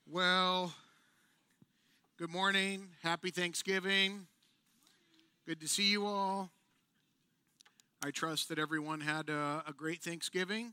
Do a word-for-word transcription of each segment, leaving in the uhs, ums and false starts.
Well, good morning. Happy Thanksgiving. Good to see you all. I trust that everyone had a, a great Thanksgiving.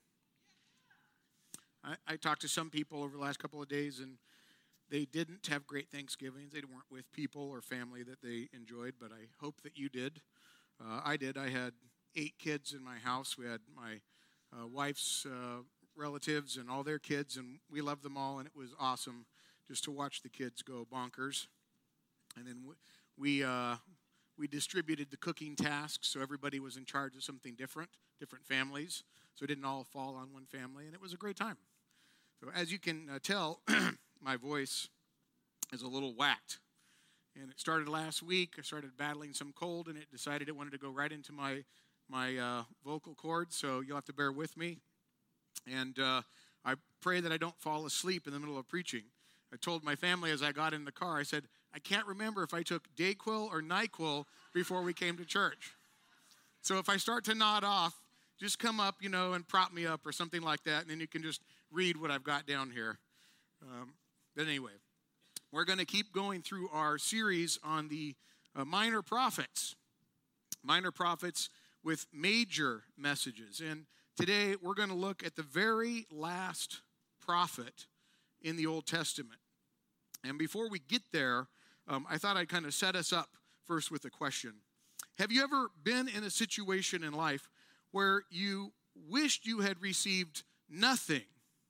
I, I talked to some people over the last couple of days, and they didn't have great Thanksgivings. They weren't with people or family that they enjoyed, but I hope that you did. Uh, I did. I had eight kids in my house. We had my uh, wife's uh, relatives and all their kids, and we loved them all, and it was awesome just to watch the kids go bonkers. And then we uh, we distributed the cooking tasks, so everybody was in charge of something different, different families, so it didn't all fall on one family, and it was a great time. So as you can uh, tell, my voice is a little whacked, and it started last week. I started battling some cold, and it decided it wanted to go right into my my uh, vocal cords, so you'll have to bear with me. And uh, I pray that I don't fall asleep in the middle of preaching. I told my family as I got in the car, I said, I can't remember if I took Dayquil or NyQuil before we came to church. So if I start to nod off, just come up, you know, and prop me up or something like that, and then you can just read what I've got down here. Um, but anyway, we're going to keep going through our series on the uh, minor prophets. Minor prophets with major messages. And today, we're going to look at the very last prophet in the Old Testament. And before we get there, um, I thought I'd kind of set us up first with a question. Have you ever been in a situation in life where you wished you had received nothing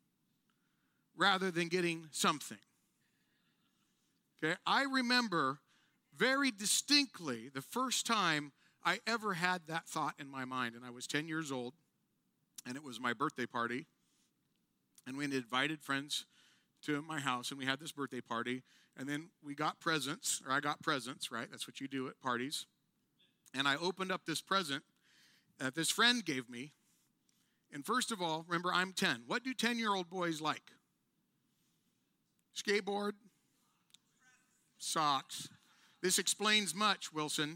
rather than getting something? Okay, I remember very distinctly the first time I ever had that thought in my mind, and I was ten years old. And it was my birthday party, and we had invited friends to my house, and we had this birthday party, and then we got presents, or I got presents, right? That's what you do at parties. And I opened up this present that this friend gave me, and first of all, remember, I'm ten. What do ten-year-old boys like? Skateboard? Socks. This explains much, Wilson.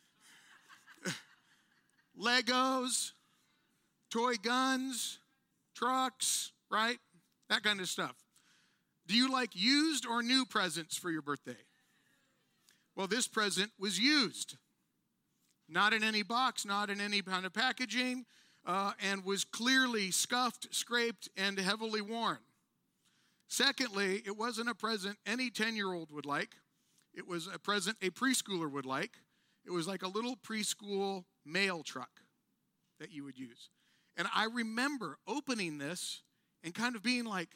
Legos? Toy guns, trucks, right? That kind of stuff. Do you like used or new presents for your birthday? Well, this present was used. Not in any box, not in any kind of packaging, uh, and was clearly scuffed, scraped, and heavily worn. Secondly, it wasn't a present any ten-year-old would like. It was a present a preschooler would like. It was like a little preschool mail truck that you would use. And I remember opening this and kind of being like,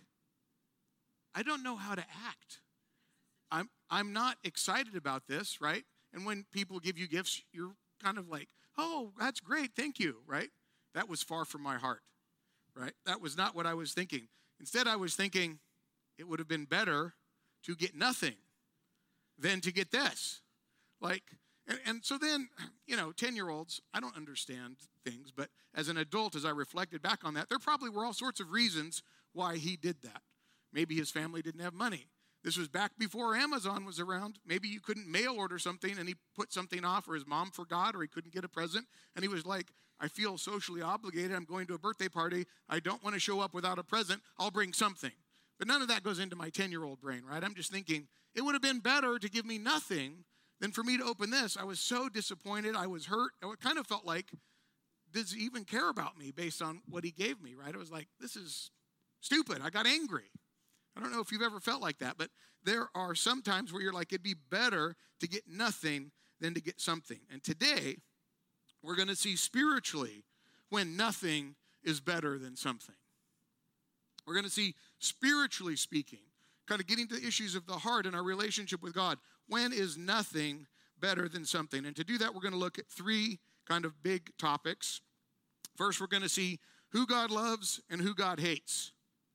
I don't know how to act. I'm I'm not excited about this, right? And when people give you gifts, you're kind of like, oh, that's great, thank you, right? That was far from my heart, right? That was not what I was thinking. Instead, I was thinking it would have been better to get nothing than to get this. Like, and, and so then, you know, ten-year-olds, I don't understand things, but as an adult, as I reflected back on that, there probably were all sorts of reasons why he did that. Maybe his family didn't have money. This was back before Amazon was around. Maybe you couldn't mail order something and he put something off, or his mom forgot, or he couldn't get a present. And he was like, I feel socially obligated. I'm going to a birthday party. I don't want to show up without a present. I'll bring something. But none of that goes into my ten-year-old brain, right? I'm just thinking, it would have been better to give me nothing than for me to open this. I was so disappointed. I was hurt. I kind of felt like, does he even care about me based on what he gave me, right? I was like, this is stupid. I got angry. I don't know if you've ever felt like that, but there are some times where you're like, it'd be better to get nothing than to get something. And today, we're going to see spiritually when nothing is better than something. We're going to see, spiritually speaking, kind of getting to the issues of the heart and our relationship with God. When is nothing better than something? And to do that, we're going to look at three kind of big topics. First, we're going to see who God loves and who God hates.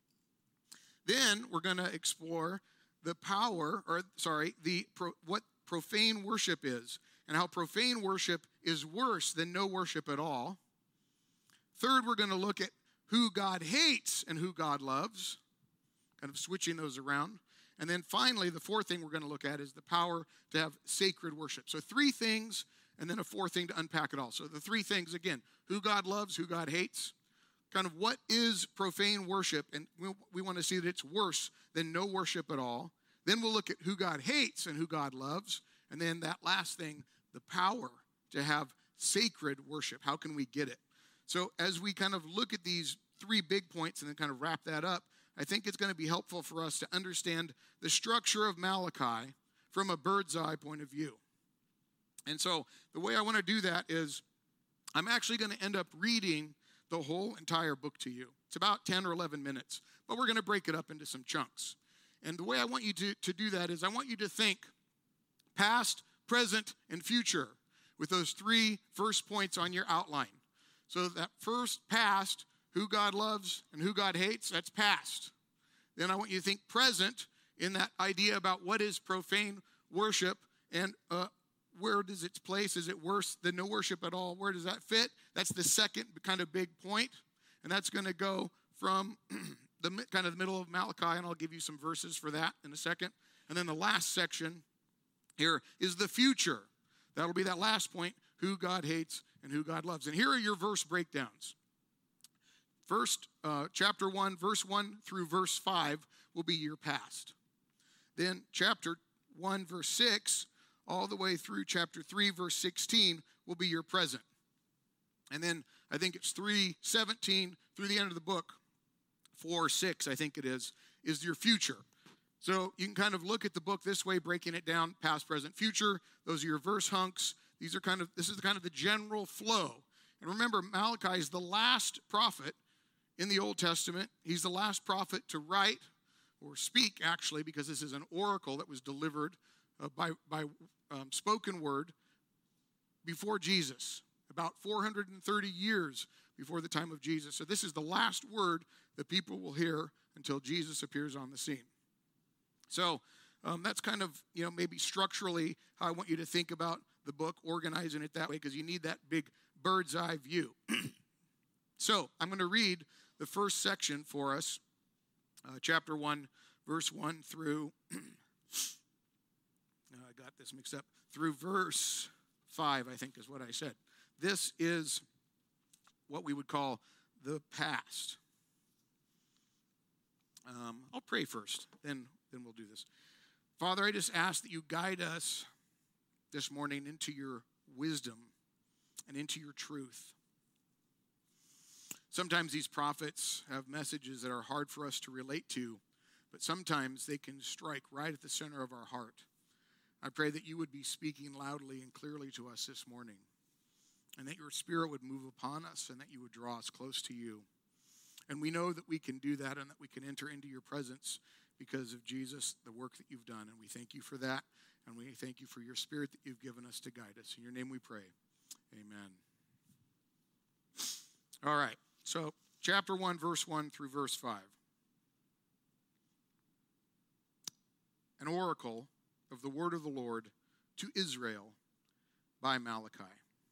Then we're going to explore the power, or sorry, the pro, what profane worship is, and how profane worship is worse than no worship at all. Third, we're going to look at who God hates and who God loves, kind of switching those around. And then finally, the fourth thing we're going to look at is the power to have sacred worship. So three things, and then a fourth thing to unpack it all. So the three things, again, who God loves, who God hates, kind of what is profane worship, and we, we want to see that it's worse than no worship at all. Then we'll look at who God hates and who God loves. And then that last thing, the power to have sacred worship. How can we get it? So as we kind of look at these three big points and then kind of wrap that up, I think it's going to be helpful for us to understand the structure of Malachi from a bird's eye point of view. And so the way I want to do that is I'm actually going to end up reading the whole entire book to you. It's about ten or eleven minutes, but we're going to break it up into some chunks. And the way I want you to, to do that is I want you to think past, present, and future with those three first points on your outline. So that first, past, who God loves and who God hates, that's past. Then I want you to think present in that idea about what is profane worship and uh, where does its place? Is it worse than no worship at all? Where does that fit? That's the second kind of big point. And that's going to go from the kind of the middle of Malachi, and I'll give you some verses for that in a second. And then the last section here is the future. That'll be that last point, who God hates and who God loves. And here are your verse breakdowns. First, uh, chapter one, verse one through verse five will be your past. Then chapter one, verse six, all the way through chapter three, verse sixteen will be your present. And then I think it's three seventeen through the end of the book, four or six, I think it is, is your future. So you can kind of look at the book this way, breaking it down, past, present, future. Those are your verse hunks. These are kind of, this is kind of the general flow. And remember, Malachi is the last prophet in the Old Testament. He's the last prophet to write or speak, actually, because this is an oracle that was delivered uh, by, by um, spoken word before Jesus, about four hundred thirty years before the time of Jesus. So this is the last word that people will hear until Jesus appears on the scene. So um, that's kind of, you know, maybe structurally how I want you to think about the book, organizing it that way, because you need that big bird's eye view. So I'm going to read the first section for us, uh, chapter one, verse one through, uh, I got this mixed up, through verse five, I think is what I said. This is what we would call the past. Um, I'll pray first, then, then we'll do this. Father, I just ask that you guide us this morning into your wisdom and into your truth. Sometimes these prophets have messages that are hard for us to relate to, but sometimes they can strike right at the center of our heart. I pray that you would be speaking loudly and clearly to us this morning, and that your Spirit would move upon us and that you would draw us close to you. And we know that we can do that and that we can enter into your presence because of Jesus, the work that you've done. And we thank you for that. And we thank you for your Spirit that you've given us to guide us. In your name we pray. Amen. All right. So chapter one, verse one through verse five. An oracle of the word of the Lord to Israel by Malachi.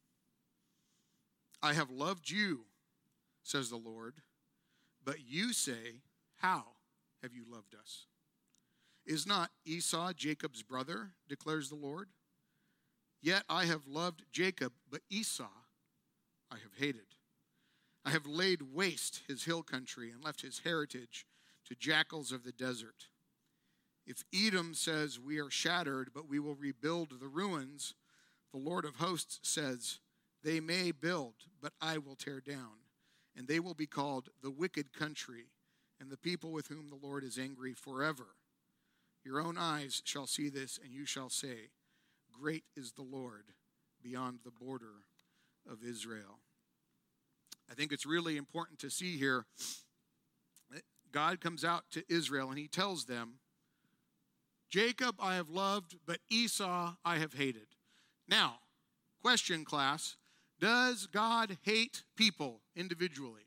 I have loved you, says the Lord, but you say, how have you loved us? Is not Esau Jacob's brother, declares the Lord? Yet I have loved Jacob, but Esau I have hated. I have laid waste his hill country and left his heritage to jackals of the desert. If Edom says, we are shattered, but we will rebuild the ruins, the Lord of hosts says, they may build, but I will tear down, and they will be called the wicked country, and the people with whom the Lord is angry forever. Your own eyes shall see this, and you shall say, great is the Lord beyond the border of Israel. I think it's really important to see here that God comes out to Israel, and he tells them, Jacob I have loved, but Esau I have hated. Now, question, class, does God hate people individually?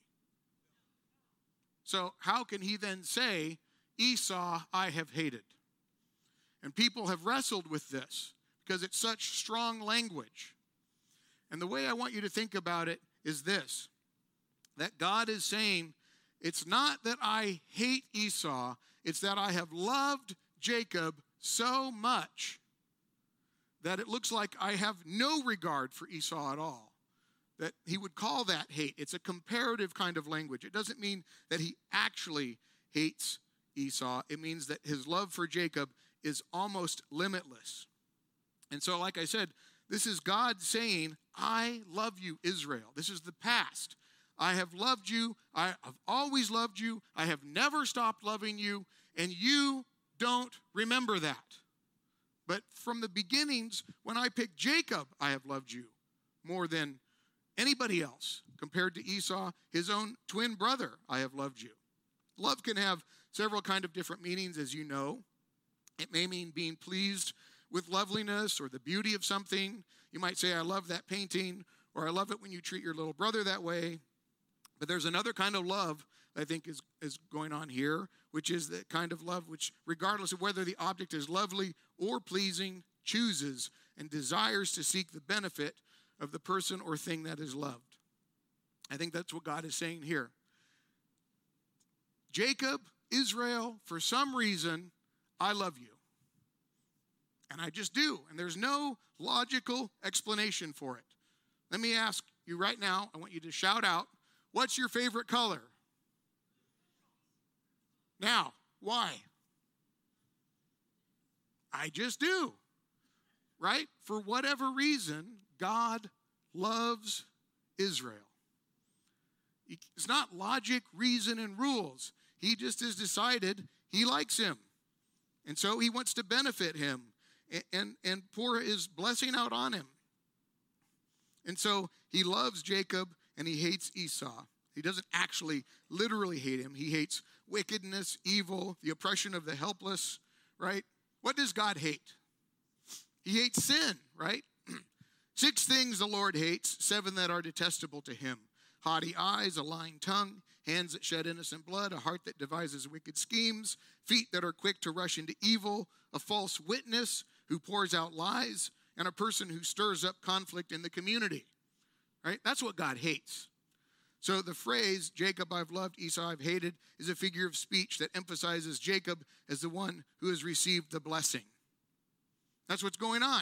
So how can he then say, Esau I have hated? And people have wrestled with this because it's such strong language. And the way I want you to think about it is this, that God is saying, it's not that I hate Esau, it's that I have loved Jacob so much that it looks like I have no regard for Esau at all. that he would call that hate. It's a comparative kind of language. It doesn't mean that he actually hates Esau. It means that his love for Jacob is almost limitless. And so, like I said, this is God saying, I love you, Israel. This is the past. I have loved you. I have always loved you. I have never stopped loving you. And you don't remember that. But from the beginnings, when I picked Jacob, I have loved you more than anybody else. Compared to Esau, his own twin brother, I have loved you. Love can have several kind of different meanings, as you know. It may mean being pleased with loveliness or the beauty of something. You might say, I love that painting, or I love it when you treat your little brother that way. But there's another kind of love that I think is, is going on here, which is the kind of love which, regardless of whether the object is lovely or pleasing, chooses and desires to seek the benefit of the person or thing that is loved. I think that's what God is saying here. Jacob, Israel, for some reason, I love you. And I just do. And there's no logical explanation for it. Let me ask you right now, I want you to shout out, what's your favorite color? Now, why? I just do. Right? For whatever reason, God loves Israel. It's not logic, reason, and rules. He just has decided he likes him. And so he wants to benefit him and, and, and pour his blessing out on him. And so he loves Jacob and he hates Esau. He doesn't actually literally hate him. He hates wickedness, evil, the oppression of the helpless, right? What does God hate? He hates sin, right? Six things the Lord hates, seven that are detestable to him. Haughty eyes, a lying tongue, hands that shed innocent blood, a heart that devises wicked schemes, feet that are quick to rush into evil, a false witness who pours out lies, and a person who stirs up conflict in the community, right? That's what God hates. So the phrase, Jacob I've loved, Esau I've hated, is a figure of speech that emphasizes Jacob as the one who has received the blessing. That's what's going on.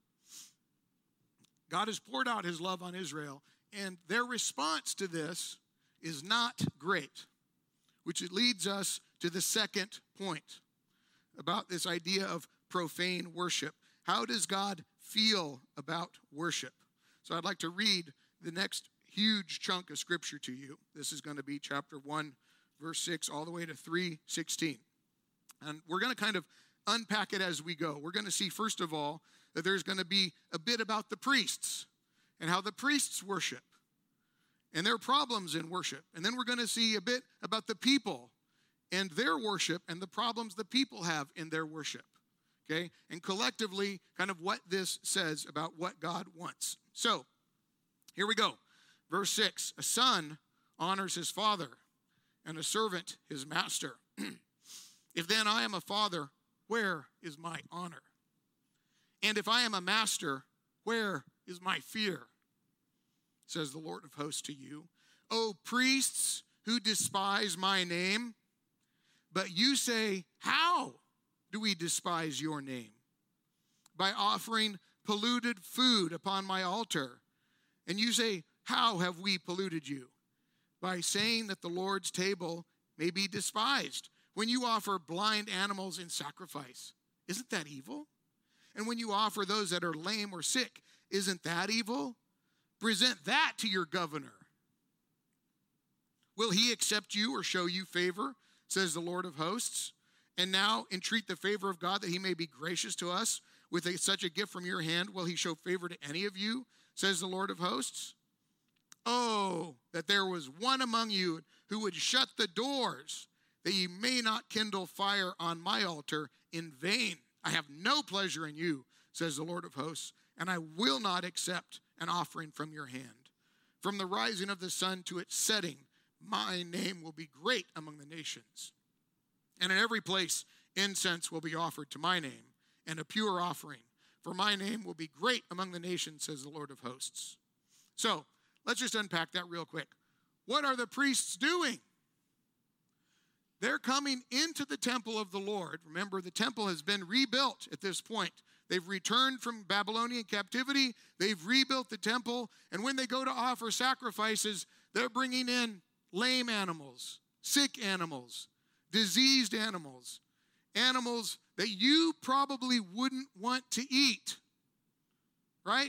God has poured out his love on Israel, and their response to this is not great, which leads us to the second point about this idea of profane worship. How does God feel about worship? So I'd like to read the next huge chunk of scripture to you. This is going to be chapter one, verse six, all the way to three sixteen. And we're going to kind of unpack it as we go. We're going to see, first of all, that there's going to be a bit about the priests and how the priests worship and their problems in worship. And then we're going to see a bit about the people and their worship and the problems the people have in their worship. Okay? And collectively, kind of what this says about what God wants. So, here we go. Verse six, a son honors his father, and a servant his master. If then I am a father, where is my honor? And if I am a master, where is my fear? Says the Lord of hosts to you. O priests who despise my name, but you say, how do we despise your name? By offering polluted food upon my altar. And you say, how have we polluted you? By saying that the Lord's table may be despised. When you offer blind animals in sacrifice, isn't that evil? And when you offer those that are lame or sick, isn't that evil? Present that to your governor. Will he accept you or show you favor, says the Lord of hosts? And now entreat the favor of God that he may be gracious to us. With a, such a gift from your hand, will he show favor to any of you, says the Lord of hosts? Oh, that there was one among you who would shut the doors, that ye may not kindle fire on my altar in vain. I have no pleasure in you, says the Lord of hosts, and I will not accept an offering from your hand. From the rising of the sun to its setting, my name will be great among the nations. And in every place incense will be offered to my name, and a pure offering. For my name will be great among the nations, says the Lord of hosts. So, let's just unpack that real quick. What are the priests doing? They're coming into the temple of the Lord. Remember, the temple has been rebuilt at this point. They've returned from Babylonian captivity. They've rebuilt the temple. And when they go to offer sacrifices, they're bringing in lame animals, sick animals, diseased animals, animals that you probably wouldn't want to eat, right?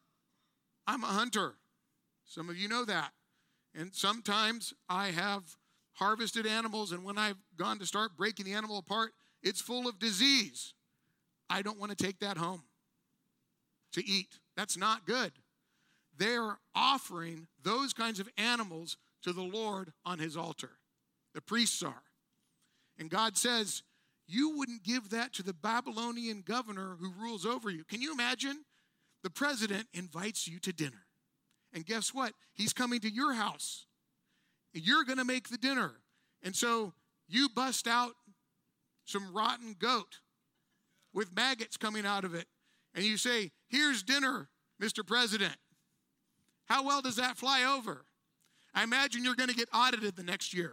I'm a hunter. Some of you know that. And sometimes I have harvested animals, and when I've gone to start breaking the animal apart, it's full of disease. I don't want to take that home to eat. That's not good. They're offering those kinds of animals to the Lord on his altar. The priests are. And God says, you wouldn't give that to the Babylonian governor who rules over you. Can you imagine? The president invites you to dinner. And guess what? He's coming to your house. You're going to make the dinner. And so you bust out some rotten goat with maggots coming out of it. And you say, here's dinner, Mister President. How well does that fly over? I imagine you're going to get audited the next year.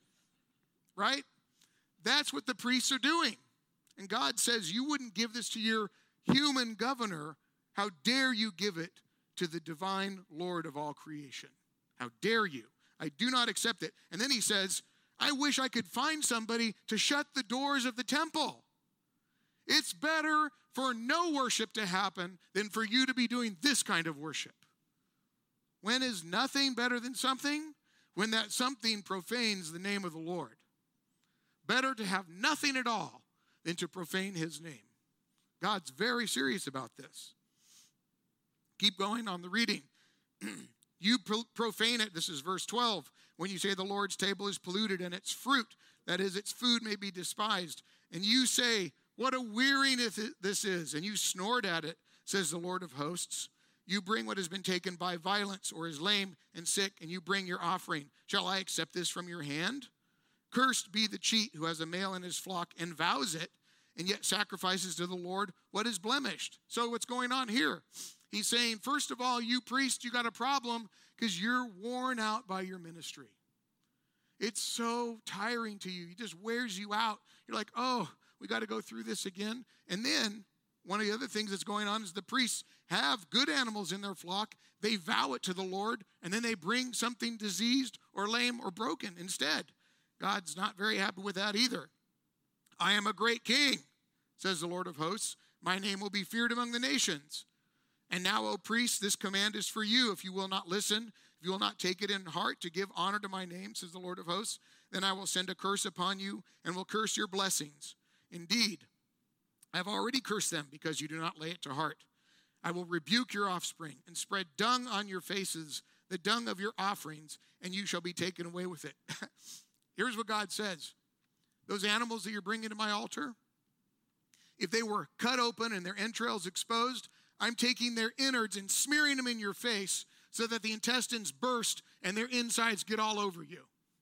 Right? That's what the priests are doing. And God says, you wouldn't give this to your human governor. How dare you give it to the divine Lord of all creation? How dare you? I do not accept it. And then he says, I wish I could find somebody to shut the doors of the temple. It's better for no worship to happen than for you to be doing this kind of worship. When is nothing better than something? When that something profanes the name of the Lord. Better to have nothing at all than to profane his name. God's very serious about this. Keep going on the reading. You profane it, this is verse twelve, when you say the Lord's table is polluted and its fruit, that is, its food may be despised. And you say, what a weariness this is, and you snort at it, says the Lord of hosts. You bring what has been taken by violence or is lame and sick, and you bring your offering. Shall I accept this from your hand? Cursed be the cheat who has a male in his flock and vows it, and yet sacrifices to the Lord what is blemished. So what's going on here? He's saying, first of all, you priests, you got a problem because you're worn out by your ministry. It's so tiring to you. It just wears you out. You're like, oh, we got to go through this again. And then one of the other things that's going on is the priests have good animals in their flock. They vow it to the Lord, and then they bring something diseased or lame or broken instead. God's not very happy with that either. I am a great king, says the Lord of hosts. My name will be feared among the nations. And now, O priests, this command is for you. If you will not listen, if you will not take it in heart to give honor to my name, says the Lord of hosts, then I will send a curse upon you and will curse your blessings. Indeed, I have already cursed them because you do not lay it to heart. I will rebuke your offspring and spread dung on your faces, the dung of your offerings, and you shall be taken away with it. Here's what God says. Those animals that you're bringing to my altar, if they were cut open and their entrails exposed, I'm taking their innards and smearing them in your face so that the intestines burst and their insides get all over you.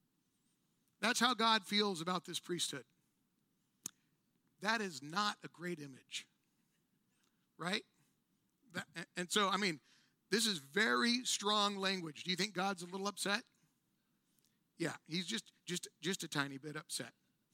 That's how God feels about this priesthood. That is not a great image, right? That, and so, I mean, this is very strong language. Do you think God's a little upset? Yeah, he's just, just, just a tiny bit upset.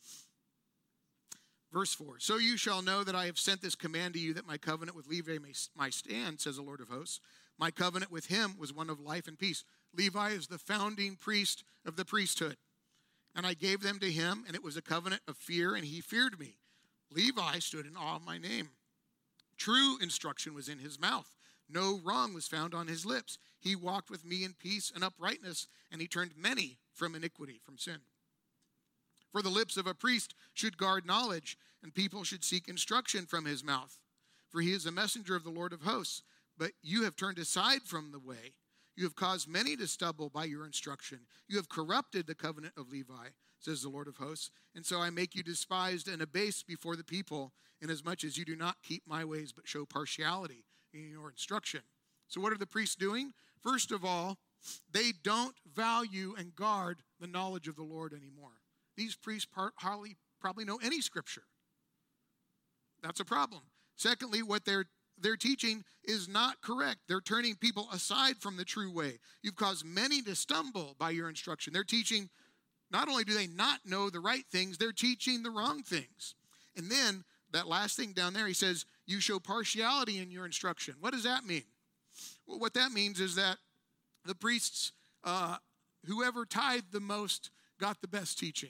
Verse four, so you shall know that I have sent this command to you that my covenant with Levi may, may stand, says the Lord of hosts. My covenant with him was one of life and peace. Levi is the founding priest of the priesthood. And I gave them to him, and it was a covenant of fear, and he feared me. Levi stood in awe of my name. True instruction was in his mouth. No wrong was found on his lips. He walked with me in peace and uprightness, and he turned many from iniquity, from sin. For the lips of a priest should guard knowledge, and people should seek instruction from his mouth. For he is a messenger of the Lord of hosts. But you have turned aside from the way. You have caused many to stumble by your instruction. You have corrupted the covenant of Levi, says the Lord of hosts. And so I make you despised and abased before the people, inasmuch as you do not keep my ways, but show partiality in your instruction. So what are the priests doing? First of all, they don't value and guard the knowledge of the Lord anymore. These priests hardly probably know any scripture. That's a problem. Secondly, what they're they're teaching is not correct. They're turning people aside from the true way. You've caused many to stumble by your instruction. They're teaching, not only do they not know the right things, they're teaching the wrong things. And then that last thing down there, he says, you show partiality in your instruction. What does that mean? Well, what that means is that the priests, uh, whoever tithed the most, got the best teaching.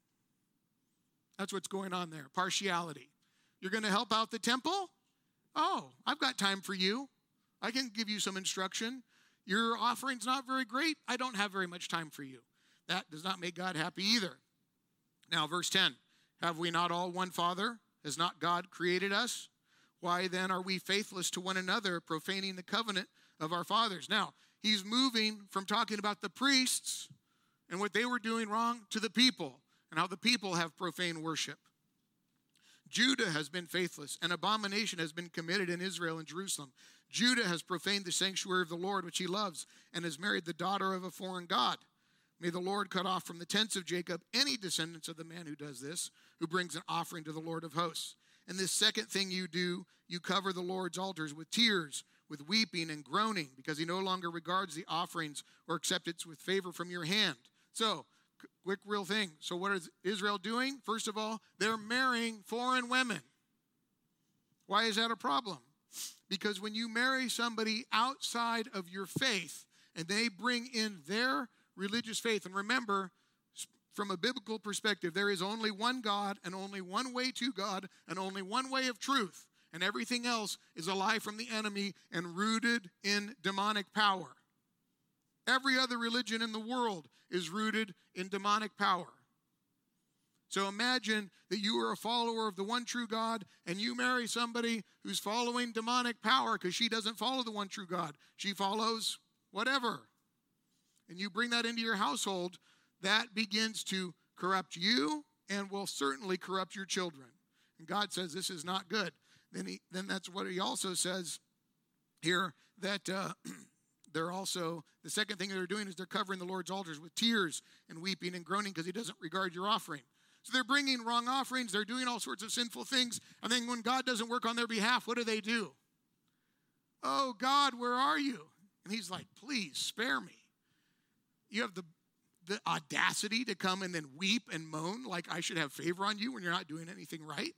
That's what's going on there, partiality. You're going to help out the temple? Oh, I've got time for you. I can give you some instruction. Your offering's not very great. I don't have very much time for you. That does not make God happy either. Now, verse ten, have we not all one Father? Has not God created us? Why then are we faithless to one another, profaning the covenant of our fathers? Now, he's moving from talking about the priests and what they were doing wrong to the people and how the people have profane worship. Judah has been faithless. An abomination has been committed in Israel and Jerusalem. Judah has profaned the sanctuary of the Lord, which he loves, and has married the daughter of a foreign god. May the Lord cut off from the tents of Jacob any descendants of the man who does this, who brings an offering to the Lord of hosts. And this second thing you do, you cover the Lord's altars with tears, with weeping and groaning, because he no longer regards the offerings or accepts it with favor from your hand. So, quick real thing. So what is Israel doing? First of all, they're marrying foreign women. Why is that a problem? Because when you marry somebody outside of your faith and they bring in their religious faith, and remember, from a biblical perspective, there is only one God and only one way to God and only one way of truth. And everything else is a lie from the enemy and rooted in demonic power. Every other religion in the world is rooted in demonic power. So imagine that you are a follower of the one true God and you marry somebody who's following demonic power because she doesn't follow the one true God. She follows whatever. And you bring that into your household, that begins to corrupt you and will certainly corrupt your children. And God says this is not good. Then he, then that's what he also says here, that uh, they're also, the second thing they're doing is they're covering the Lord's altars with tears and weeping and groaning because he doesn't regard your offering. So they're bringing wrong offerings. They're doing all sorts of sinful things. And then when God doesn't work on their behalf, what do they do? Oh, God, where are you? And he's like, please spare me. You have the, the audacity to come and then weep and moan like I should have favor on you when you're not doing anything right?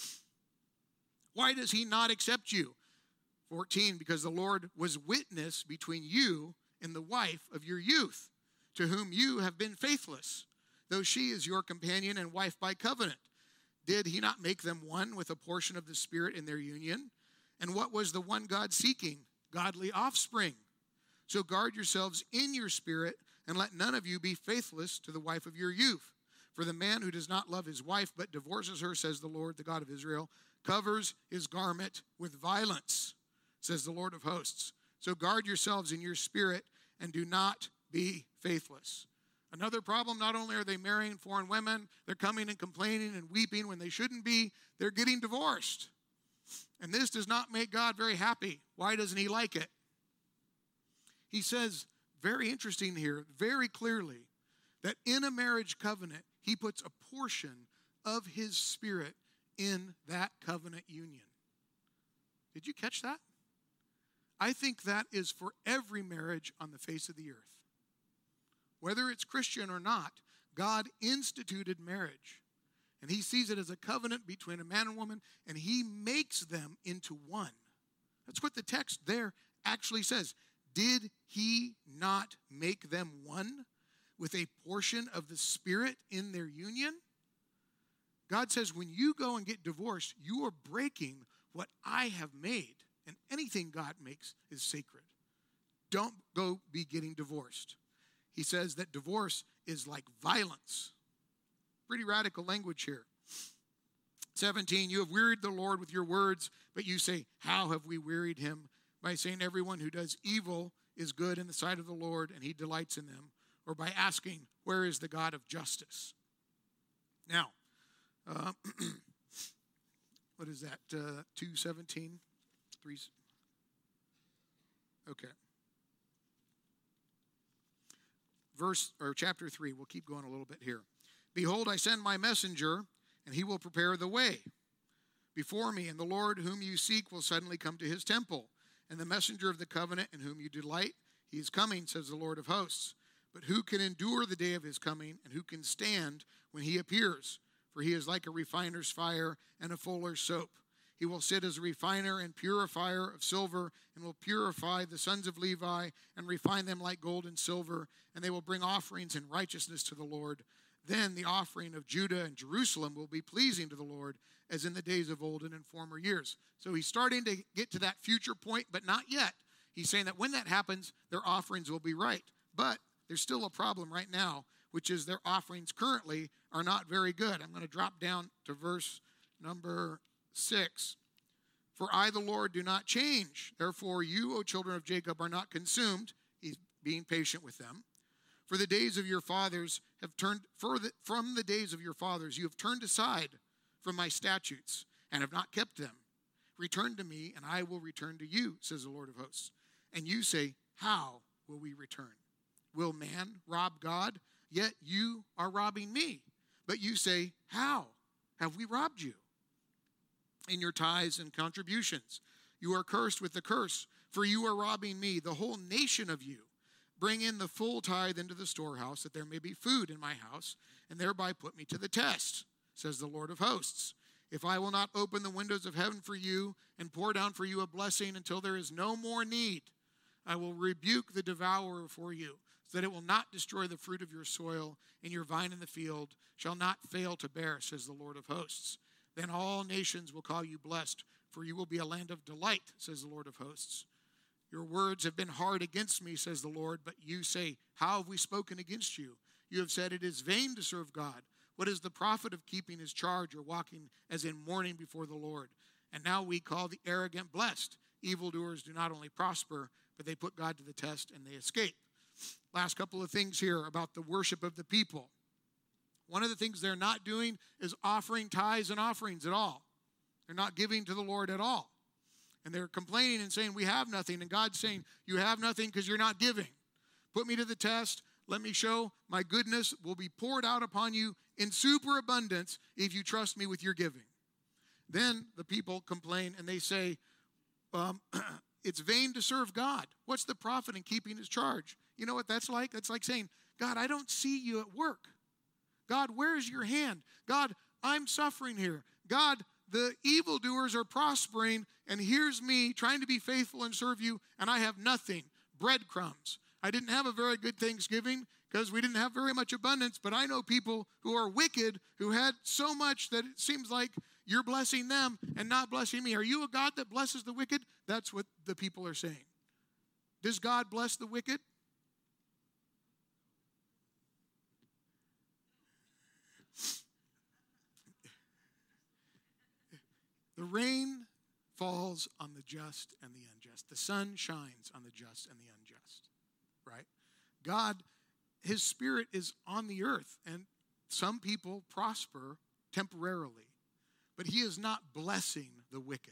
Why does he not accept you? fourteen, because the Lord was witness between you and the wife of your youth, to whom you have been faithless, though she is your companion and wife by covenant. Did he not make them one with a portion of the Spirit in their union? And what was the one God seeking? Godly offspring. So guard yourselves in your spirit, and let none of you be faithless to the wife of your youth. For the man who does not love his wife but divorces her, says the Lord, the God of Israel, covers his garment with violence, says the Lord of hosts. So guard yourselves in your spirit and do not be faithless. Another problem, not only are they marrying foreign women, they're coming and complaining and weeping when they shouldn't be. They're getting divorced. And this does not make God very happy. Why doesn't he like it? He says, very interesting here, very clearly, that in a marriage covenant, he puts a portion of his spirit in that covenant union. Did you catch that? I think that is for every marriage on the face of the earth. Whether it's Christian or not, God instituted marriage. And he sees it as a covenant between a man and woman, and he makes them into one. That's what the text there actually says. Did he not make them one with a portion of the Spirit in their union? God says when you go and get divorced, you are breaking what I have made. And anything God makes is sacred. Don't go be getting divorced. He says that divorce is like violence. Pretty radical language here. seventeen, you have wearied the Lord with your words, but you say, how have we wearied him? By saying everyone who does evil is good in the sight of the Lord, and he delights in them. Or by asking, where is the God of justice? Now, uh, what is that? Uh, two seventeen? Three. Okay. Verse or chapter three. We'll keep going a little bit here. Behold, I send my messenger, and he will prepare the way before me, and the Lord whom you seek will suddenly come to his temple. And the messenger of the covenant in whom you delight, he is coming, says the Lord of hosts. But who can endure the day of his coming, and who can stand when he appears? For he is like a refiner's fire and a fuller's soap. He will sit as a refiner and purifier of silver, and will purify the sons of Levi and refine them like gold and silver, and they will bring offerings in righteousness to the Lord. Then the offering of Judah and Jerusalem will be pleasing to the Lord, as in the days of old and in former years. So he's starting to get to that future point, but not yet. He's saying that when that happens, their offerings will be right. But there's still a problem right now, which is their offerings currently are not very good. I'm going to drop down to verse number six. For I, the Lord, do not change. Therefore, you, O children of Jacob, are not consumed. He's being patient with them. For the days of your fathers have turned, the, from the days of your fathers, you have turned aside from my statutes and have not kept them. Return to me, and I will return to you, says the Lord of hosts. And you say, how will we return? Will man rob God? Yet you are robbing me. But you say, how have we robbed you? In your tithes and contributions. You are cursed with the curse, for you are robbing me, the whole nation of you. Bring in the full tithe into the storehouse, that there may be food in my house, and thereby put me to the test, says the Lord of hosts. If I will not open the windows of heaven for you and pour down for you a blessing until there is no more need, I will rebuke the devourer for you, so that it will not destroy the fruit of your soil, and your vine in the field shall not fail to bear, says the Lord of hosts. Then all nations will call you blessed, for you will be a land of delight, says the Lord of hosts. Your words have been hard against me, says the Lord, but you say, how have we spoken against you? You have said it is vain to serve God. What is the profit of keeping his charge or walking as in mourning before the Lord? And now we call the arrogant blessed. Evildoers do not only prosper, but they put God to the test and they escape. Last couple of things here about the worship of the people. One of the things they're not doing is offering tithes and offerings at all. They're not giving to the Lord at all. And they're complaining and saying, we have nothing. And God's saying, you have nothing because you're not giving. Put me to the test. Let me show my goodness will be poured out upon you in superabundance if you trust me with your giving. Then the people complain and they say, um, it's vain to serve God. What's the profit in keeping his charge? You know what that's like? That's like saying, God, I don't see you at work. God, where's your hand? God, I'm suffering here. God, the evildoers are prospering, and here's me trying to be faithful and serve you, and I have nothing. Breadcrumbs. I didn't have a very good Thanksgiving because we didn't have very much abundance, but I know people who are wicked who had so much that it seems like you're blessing them and not blessing me. Are you a God that blesses the wicked? That's what the people are saying. Does God bless the wicked? The rain falls on the just and the unjust. The sun shines on the just and the unjust, right? God, his spirit is on the earth, and some people prosper temporarily, but he is not blessing the wicked.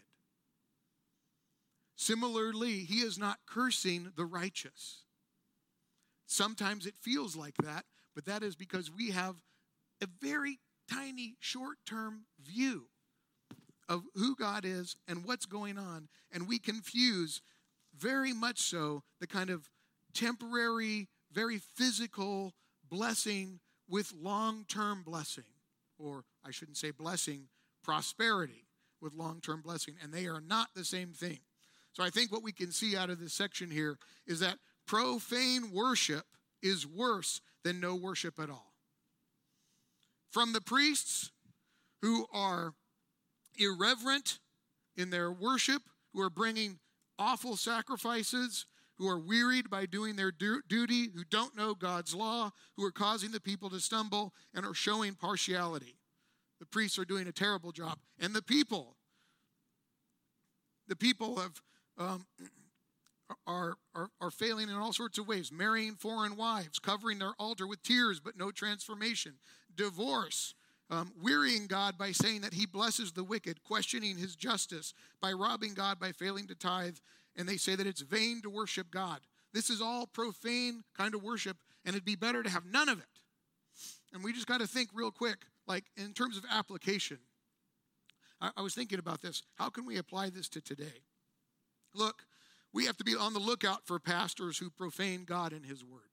Similarly, he is not cursing the righteous. Sometimes it feels like that, but that is because we have a very tiny short-term view of who God is and what's going on, and we confuse very much so the kind of temporary, very physical blessing with long-term blessing, or I shouldn't say blessing, prosperity with long-term blessing, and they are not the same thing. So I think what we can see out of this section here is that profane worship is worse than no worship at all. From the priests who are irreverent in their worship, who are bringing awful sacrifices, who are wearied by doing their du- duty, who don't know God's law, who are causing the people to stumble and are showing partiality. The priests are doing a terrible job. And the people, the people have um, are, are, are failing in all sorts of ways. Marrying foreign wives, covering their altar with tears but no transformation. Divorce. Um, wearying God by saying that he blesses the wicked, questioning his justice, by robbing God by failing to tithe, and they say that it's vain to worship God. This is all profane kind of worship, and it'd be better to have none of it. And we just got to think real quick, like in terms of application. I, I was thinking about this. How can we apply this to today? Look, we have to be on the lookout for pastors who profane God and his word.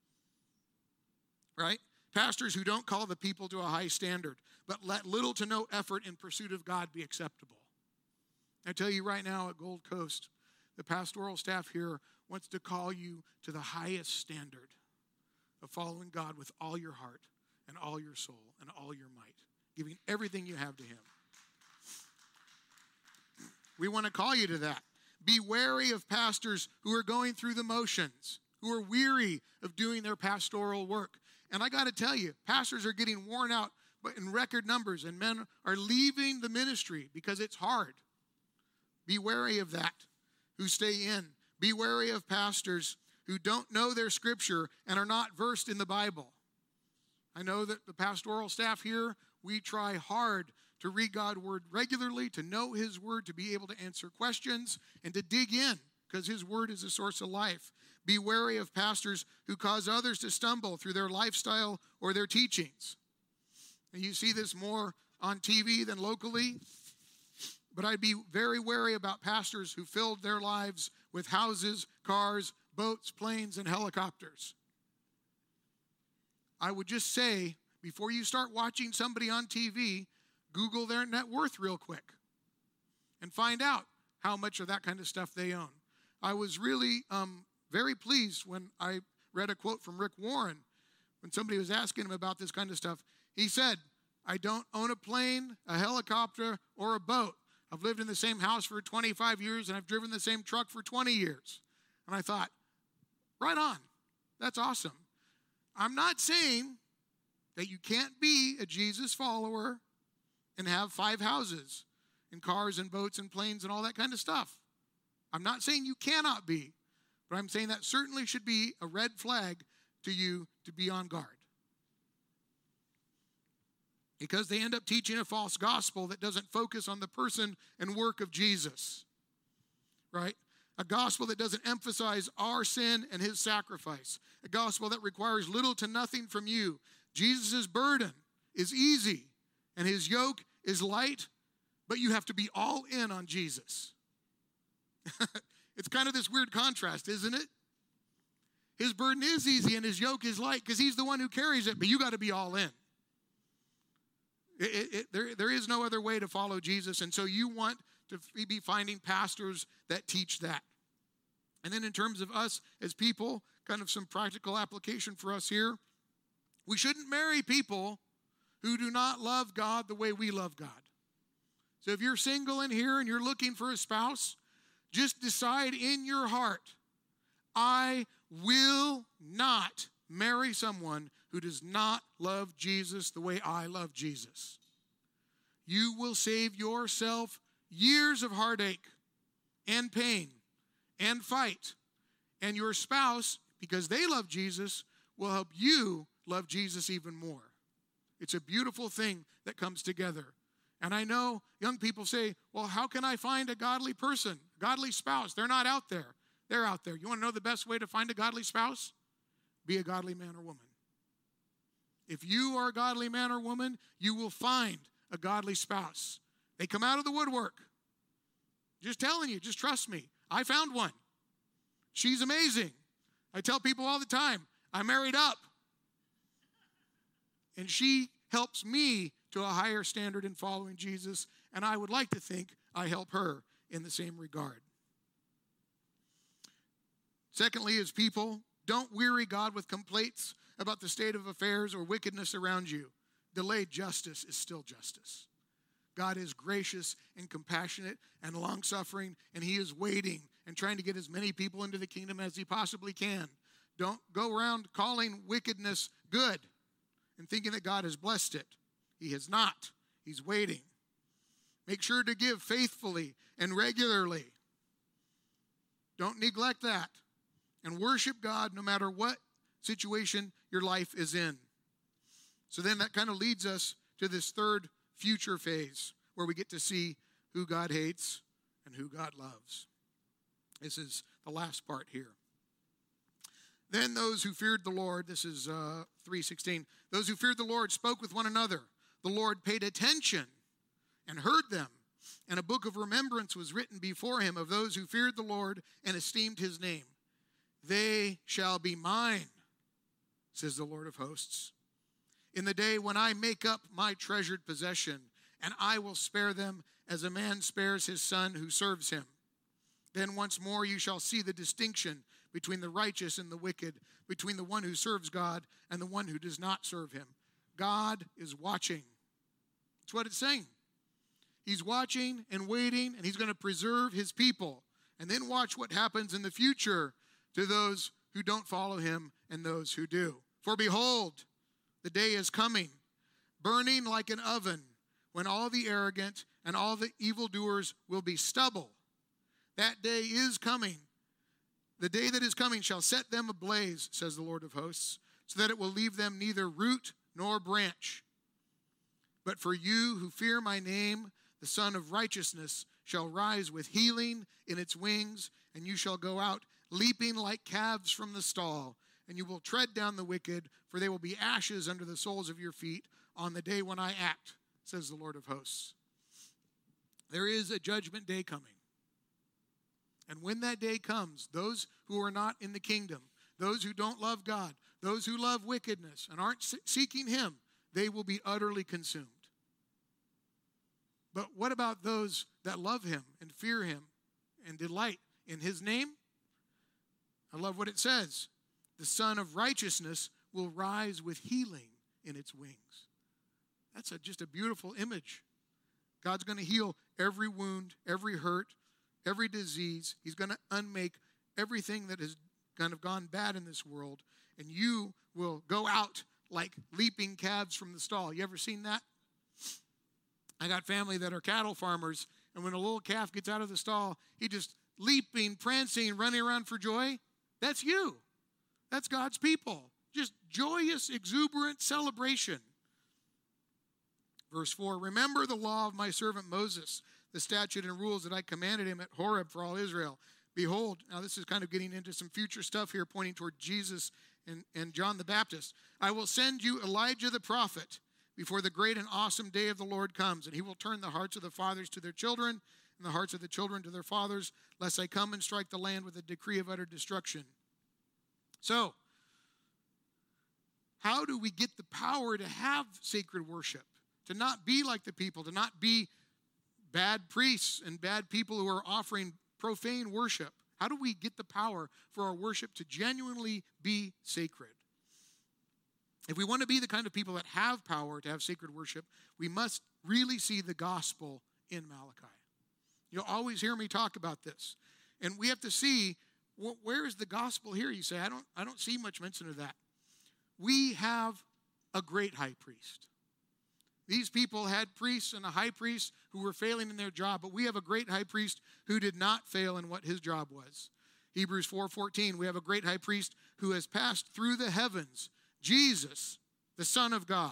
Right? Pastors who don't call the people to a high standard, but let little to no effort in pursuit of God be acceptable. I tell you right now at Gold Coast, the pastoral staff here wants to call you to the highest standard of following God with all your heart and all your soul and all your might, giving everything you have to him. We want to call you to that. Be wary of pastors who are going through the motions, who are weary of doing their pastoral work. And I got to tell you, pastors are getting worn out in record numbers, and men are leaving the ministry because it's hard. Be wary of that, who stay in. Be wary of pastors who don't know their scripture and are not versed in the Bible. I know that the pastoral staff here, we try hard to read God's word regularly, to know his word, to be able to answer questions, and to dig in, because his word is a source of life. Be wary of pastors who cause others to stumble through their lifestyle or their teachings. And you see this more on T V than locally. But I'd be very wary about pastors who filled their lives with houses, cars, boats, planes, and helicopters. I would just say, before you start watching somebody on T V, Google their net worth real quick and find out how much of that kind of stuff they own. I was really um, very pleased when I read a quote from Rick Warren when somebody was asking him about this kind of stuff. He said, I don't own a plane, a helicopter, or a boat. I've lived in the same house for twenty-five years, and I've driven the same truck for twenty years. And I thought, right on. That's awesome. I'm not saying that you can't be a Jesus follower and have five houses and cars and boats and planes and all that kind of stuff. I'm not saying you cannot be, but I'm saying that certainly should be a red flag to you to be on guard. Because they end up teaching a false gospel that doesn't focus on the person and work of Jesus, right? A gospel that doesn't emphasize our sin and his sacrifice. A gospel that requires little to nothing from you. Jesus' burden is easy and his yoke is light, but you have to be all in on Jesus. It's kind of this weird contrast, isn't it? His burden is easy and his yoke is light because he's the one who carries it, but you got to be all in. It, it, it, there, there is no other way to follow Jesus, and so you want to be finding pastors that teach that. And then in terms of us as people, kind of some practical application for us here, we shouldn't marry people who do not love God the way we love God. So if you're single in here and you're looking for a spouse, just decide in your heart, I will not marry someone who does not love Jesus the way I love Jesus. You will save yourself years of heartache and pain and fight. And your spouse, because they love Jesus, will help you love Jesus even more. It's a beautiful thing that comes together. And I know young people say, well, how can I find a godly person, a godly spouse? They're not out there. They're out there. You want to know the best way to find a godly spouse? Be a godly man or woman. If you are a godly man or woman, you will find a godly spouse. They come out of the woodwork. Just telling you, just trust me. I found one. She's amazing. I tell people all the time, I married up. And she helps me to a higher standard in following Jesus, and I would like to think I help her in the same regard. Secondly, as people, don't weary God with complaints about the state of affairs or wickedness around you. Delayed justice is still justice. God is gracious and compassionate and long-suffering, and he is waiting and trying to get as many people into the kingdom as he possibly can. Don't go around calling wickedness good and thinking that God has blessed it. He has not. He's waiting. Make sure to give faithfully and regularly. Don't neglect that. And worship God no matter what situation your life is in. So then that kind of leads us to this third future phase where we get to see who God hates and who God loves. This is the last part here. Then those who feared the Lord, this is uh, three sixteen, those who feared the Lord spoke with one another. The Lord paid attention and heard them, and a book of remembrance was written before him of those who feared the Lord and esteemed his name. They shall be mine, says the Lord of hosts, in the day when I make up my treasured possession and I will spare them as a man spares his son who serves him. Then once more you shall see the distinction between the righteous and the wicked, between the one who serves God and the one who does not serve him. God is watching. That's what it's saying. He's watching and waiting, and he's going to preserve his people. And then watch what happens in the future to those who don't follow him and those who do. For behold, the day is coming, burning like an oven, when all the arrogant and all the evildoers will be stubble. That day is coming. The day that is coming shall set them ablaze, says the Lord of hosts, so that it will leave them neither root nor branch. But for you who fear my name, the Son of Righteousness shall rise with healing in its wings, and you shall go out leaping like calves from the stall, and you will tread down the wicked, for they will be ashes under the soles of your feet on the day when I act, says the Lord of hosts. There is a judgment day coming. And when that day comes, those who are not in the kingdom, those who don't love God, those who love wickedness and aren't seeking him, they will be utterly consumed. But what about those that love him and fear him and delight in his name? I love what it says. The Son of Righteousness will rise with healing in its wings. That's a, just a beautiful image. God's going to heal every wound, every hurt, every disease. He's going to unmake everything that has kind of gone bad in this world. And you will go out like leaping calves from the stall. You ever seen that? I got family that are cattle farmers, and when a little calf gets out of the stall, he just leaping, prancing, running around for joy. That's you. That's God's people. Just joyous, exuberant celebration. Verse four, remember the law of my servant Moses, the statute and rules that I commanded him at Horeb for all Israel. Behold, now this is kind of getting into some future stuff here, pointing toward Jesus and, and John the Baptist. I will send you Elijah the prophet before the great and awesome day of the Lord comes, and he will turn the hearts of the fathers to their children and the hearts of the children to their fathers, lest I come and strike the land with a decree of utter destruction. So, how do we get the power to have sacred worship? To not be like the people, to not be bad priests and bad people who are offering profane worship. How do we get the power for our worship to genuinely be sacred? If we want to be the kind of people that have power to have sacred worship, we must really see the gospel in Malachi. You'll always hear me talk about this. And we have to see, well, where is the gospel here? You say, I don't, I don't see much mention of that. We have a great high priest. These people had priests and a high priest who were failing in their job, but we have a great high priest who did not fail in what his job was. Hebrews four fourteen, we have a great high priest who has passed through the heavens, Jesus, the Son of God.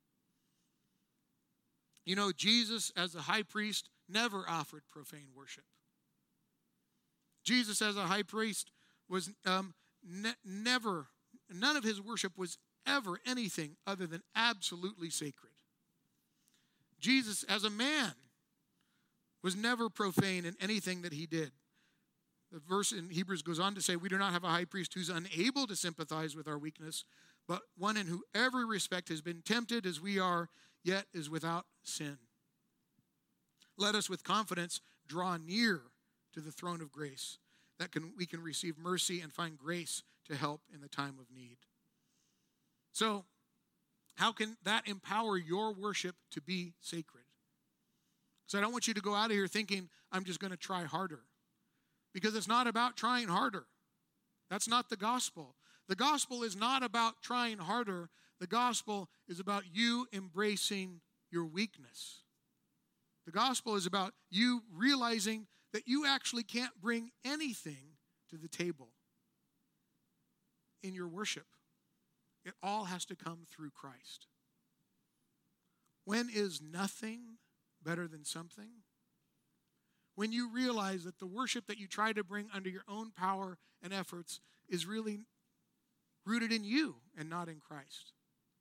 You know, Jesus as a high priest never offered profane worship. Jesus as a high priest was um, ne- never, none of his worship was ever anything other than absolutely sacred. Jesus as a man was never profane in anything that he did. The verse in Hebrews goes on to say, we do not have a high priest who's unable to sympathize with our weakness, but one in whom every respect has been tempted as we are, yet is without sin. Let us with confidence draw near to the throne of grace, that can, we can receive mercy and find grace to help in the time of need. So, how can that empower your worship to be sacred? So I don't want you to go out of here thinking, I'm just going to try harder. Because it's not about trying harder. That's not the gospel. The gospel is not about trying harder. The gospel is about you embracing your weakness. The gospel is about you realizing that you actually can't bring anything to the table in your worship. It all has to come through Christ. When is nothing better than something? When you realize that the worship that you try to bring under your own power and efforts is really rooted in you and not in Christ.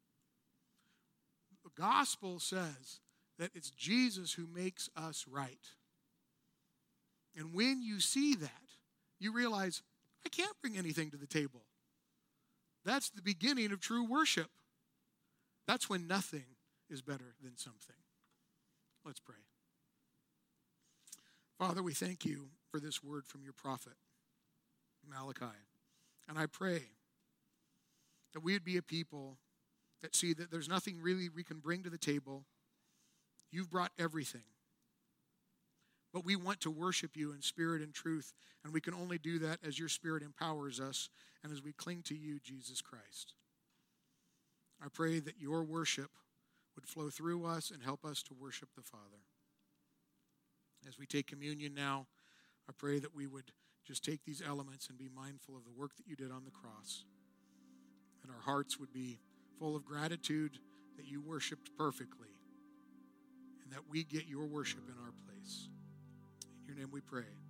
The gospel says that it's Jesus who makes us right. And when you see that, you realize, I can't bring anything to the table. That's the beginning of true worship. That's when nothing is better than something. Let's pray. Father, we thank you for this word from your prophet, Malachi. And I pray that we would be a people that see that there's nothing really we can bring to the table. You've brought everything. But we want to worship you in spirit and truth, and we can only do that as your Spirit empowers us and as we cling to you, Jesus Christ. I pray that your worship would flow through us and help us to worship the Father. As we take communion now, I pray that we would just take these elements and be mindful of the work that you did on the cross. And our hearts would be full of gratitude that you worshiped perfectly and that we get your worship in our place. In your name we pray.